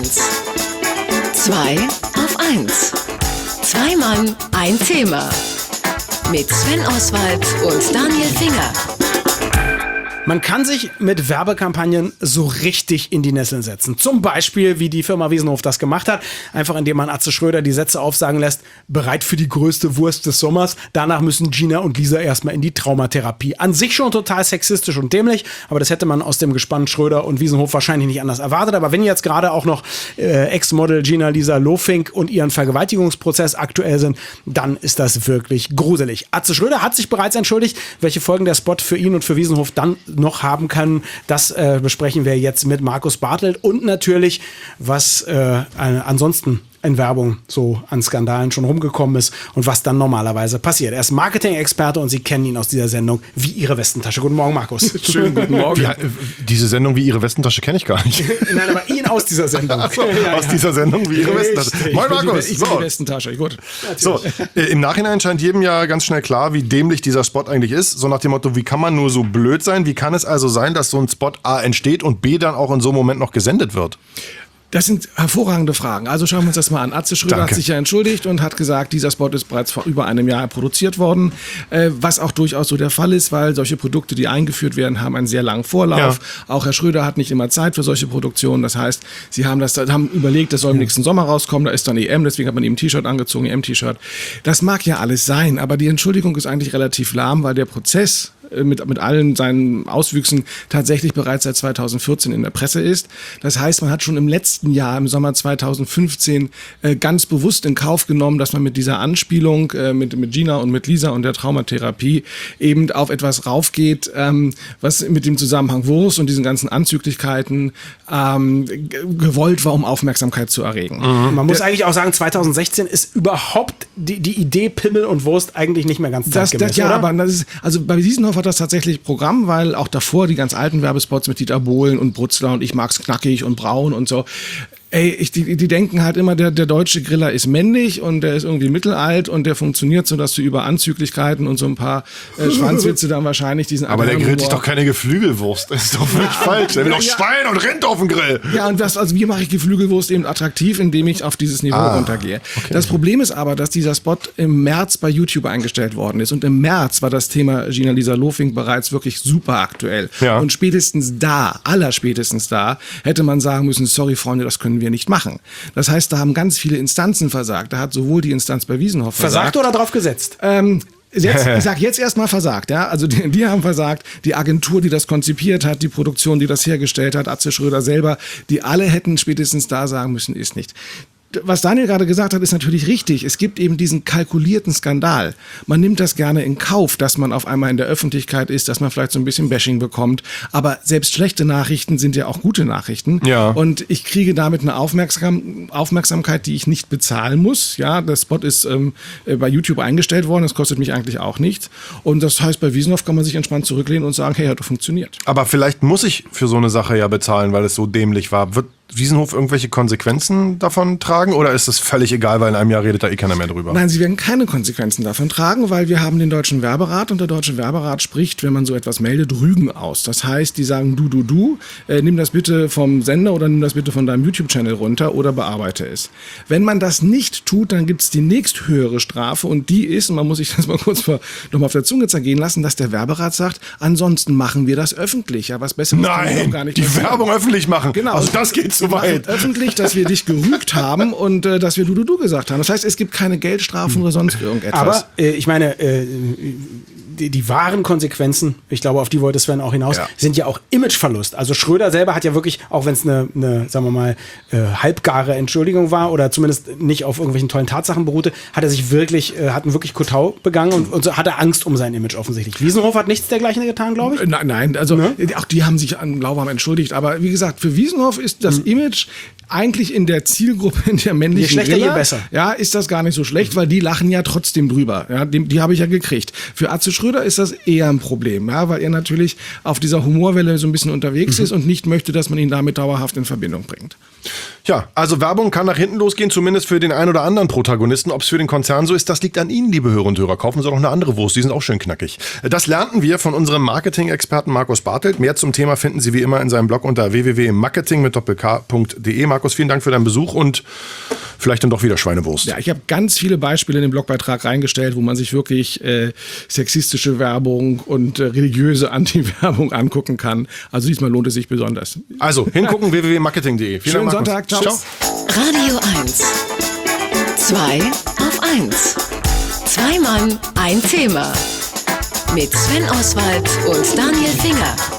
1. 2 auf 1. Zwei Mann, ein Thema. Mit Sven Oswald und Daniel Finger. Man kann sich mit Werbekampagnen so richtig in die Nesseln setzen. Zum Beispiel, wie die Firma Wiesenhof das gemacht hat. Einfach indem man Atze Schröder die Sätze aufsagen lässt: bereit für die größte Wurst des Sommers. Danach müssen Gina und Lisa erstmal in die Traumatherapie. An sich schon total sexistisch und dämlich, aber das hätte man aus dem Gespann Schröder und Wiesenhof wahrscheinlich nicht anders erwartet. Aber wenn jetzt gerade auch noch Ex-Model Gina Lisa Lofink und ihren Vergewaltigungsprozess aktuell sind, dann ist das wirklich gruselig. Atze Schröder hat sich bereits entschuldigt. Welche Folgen der Spot für ihn und für Wiesenhof dann noch haben kann, das besprechen wir jetzt mit Markus Bartelt und natürlich, was ansonsten in Werbung so an Skandalen schon rumgekommen ist und was dann normalerweise passiert. Er ist Marketing-Experte und Sie kennen ihn aus dieser Sendung wie Ihre Westentasche. Guten Morgen, Markus. Schönen guten Morgen. Diese Sendung wie Ihre Westentasche kenne ich gar nicht. Nein, aber ihn aus dieser Sendung. Aus dieser Sendung wie Ihre Westentasche. Moin, Markus. Ich bin die Westentasche, gut. So, im Nachhinein scheint jedem ja ganz schnell klar, wie dämlich dieser Spot eigentlich ist. So nach dem Motto, wie kann man nur so blöd sein? Wie kann es also sein, dass so ein Spot A entsteht und B dann auch in so einem Moment noch gesendet wird? Das sind hervorragende Fragen. Also schauen wir uns das mal an. Atze Schröder hat sich ja entschuldigt und hat gesagt, dieser Spot ist bereits vor über einem Jahr produziert worden, was auch durchaus so der Fall ist, weil solche Produkte, die eingeführt werden, haben einen sehr langen Vorlauf. Ja. Auch Herr Schröder hat nicht immer Zeit für solche Produktionen. Das heißt, Sie haben überlegt, das soll im nächsten Sommer rauskommen, da ist dann EM, deswegen hat man ihm ein T-Shirt angezogen, EM-T-Shirt. Das mag ja alles sein, aber die Entschuldigung ist eigentlich relativ lahm, weil der Prozess mit allen seinen Auswüchsen tatsächlich bereits seit 2014 in der Presse ist. Das heißt, man hat schon im letzten Jahr, im Sommer 2015, ganz bewusst in Kauf genommen, dass man mit dieser Anspielung mit Gina und mit Lisa und der Traumatherapie eben auf etwas raufgeht, was mit dem Zusammenhang Wurst und diesen ganzen Anzüglichkeiten gewollt war, um Aufmerksamkeit zu erregen. Mhm. Man muss eigentlich auch sagen, 2016 ist überhaupt die Idee Pimmel und Wurst eigentlich nicht mehr ganz zeitgemäß, ja, oder? aber das ist, also bei Wiesenhof hat das tatsächlich Programm, weil auch davor die ganz alten Werbespots mit Dieter Bohlen und Brutzler und ich mag's knackig und braun und so. Die denken halt immer, der deutsche Griller ist männlich und der ist irgendwie mittelalt und der funktioniert so, dass du über Anzüglichkeiten und so ein paar Schwanzwitze dann wahrscheinlich diesen... Aber der grillt sich doch keine Geflügelwurst. Das ist doch völlig falsch. Der will doch Schwein und Rind auf dem Grill. Ja, und wie mache ich Geflügelwurst eben attraktiv, indem ich auf dieses Niveau runtergehe. Okay. Das Problem ist aber, dass dieser Spot im März bei YouTube eingestellt worden ist. Und im März war das Thema Gina Lisa Lofink bereits wirklich super aktuell. Ja. Und allerspätestens da, hätte man sagen müssen, sorry Freunde, das können wir nicht machen. Das heißt, da haben ganz viele Instanzen versagt. Da hat sowohl die Instanz bei Wiesenhof versagt oder drauf gesetzt? Ich sag jetzt erstmal versagt, ja. Also die haben versagt, die Agentur, die das konzipiert hat, die Produktion, die das hergestellt hat, Atze Schröder selber, die alle hätten spätestens da sagen müssen, ist nicht. Was Daniel gerade gesagt hat, ist natürlich richtig. Es gibt eben diesen kalkulierten Skandal. Man nimmt das gerne in Kauf, dass man auf einmal in der Öffentlichkeit ist, dass man vielleicht so ein bisschen Bashing bekommt. Aber selbst schlechte Nachrichten sind ja auch gute Nachrichten. Ja. Und ich kriege damit eine Aufmerksamkeit, die ich nicht bezahlen muss. Ja, der Spot ist bei YouTube eingestellt worden. Das kostet mich eigentlich auch nichts. Und das heißt, bei Wiesenhof kann man sich entspannt zurücklehnen und sagen, hey, hat doch funktioniert. Aber vielleicht muss ich für so eine Sache ja bezahlen, weil es so dämlich war. Wird Wiesenhof irgendwelche Konsequenzen davon tragen oder ist das völlig egal, weil in einem Jahr redet da eh keiner mehr drüber? Nein, sie werden keine Konsequenzen davon tragen, weil wir haben den Deutschen Werberat und der Deutsche Werberat spricht, wenn man so etwas meldet, Rügen aus. Das heißt, die sagen, nimm das bitte vom Sender oder nimm das bitte von deinem YouTube-Channel runter oder bearbeite es. Wenn man das nicht tut, dann gibt es die nächsthöhere Strafe und die ist, und man muss sich das mal kurz nochmal auf der Zunge zergehen lassen, dass der Werberat sagt, ansonsten machen wir das öffentlich. Ja, was Besseres kann man gar nicht. Die Werbung öffentlich machen. Genau. Also das geht zu weit. Öffentlich, dass wir dich gerügt haben und dass wir du gesagt haben. Das heißt, es gibt keine Geldstrafen oder sonst irgendetwas. Aber ich meine, die wahren Konsequenzen, ich glaube, auf die wollte Sven auch hinaus, sind ja auch Imageverlust. Also Schröder selber hat ja wirklich, auch wenn es eine, sagen wir mal, halbgare Entschuldigung war oder zumindest nicht auf irgendwelchen tollen Tatsachen beruhte, hat er sich wirklich, hat einen wirklich Kotau begangen und so hat er Angst um sein Image offensichtlich. Wiesenhof hat nichts dergleichen getan, glaube ich? Nein, also auch die haben sich lauwarm entschuldigt. Aber wie gesagt, für Wiesenhof ist das Image eigentlich in der Zielgruppe, in der männlichen je schlechter, Griller, je besser. Ja, ist das gar nicht so schlecht, weil die lachen ja trotzdem drüber. Ja, die habe ich ja gekriegt. Für Atze Schröder ist das eher ein Problem, ja, weil er natürlich auf dieser Humorwelle so ein bisschen unterwegs ist und nicht möchte, dass man ihn damit dauerhaft in Verbindung bringt. Ja, also Werbung kann nach hinten losgehen, zumindest für den einen oder anderen Protagonisten. Ob es für den Konzern so ist, das liegt an Ihnen, liebe Hörer und Hörer. Kaufen Sie doch eine andere Wurst, die sind auch schön knackig. Das lernten wir von unserem Marketing-Experten Markus Bartelt. Mehr zum Thema finden Sie wie immer in seinem Blog unter www.marketing.de. Markus, vielen Dank für deinen Besuch und vielleicht dann doch wieder Schweinewurst. Ja, ich habe ganz viele Beispiele in den Blogbeitrag reingestellt, wo man sich wirklich sexistische Werbung und religiöse Anti-Werbung angucken kann. Also diesmal lohnt es sich besonders. Also hingucken, www.marketing.de. Schönen Sonntag, ciao. Radio 1. 2 auf 1. Zwei Mann, ein Thema. Mit Sven Oswald und Daniel Finger.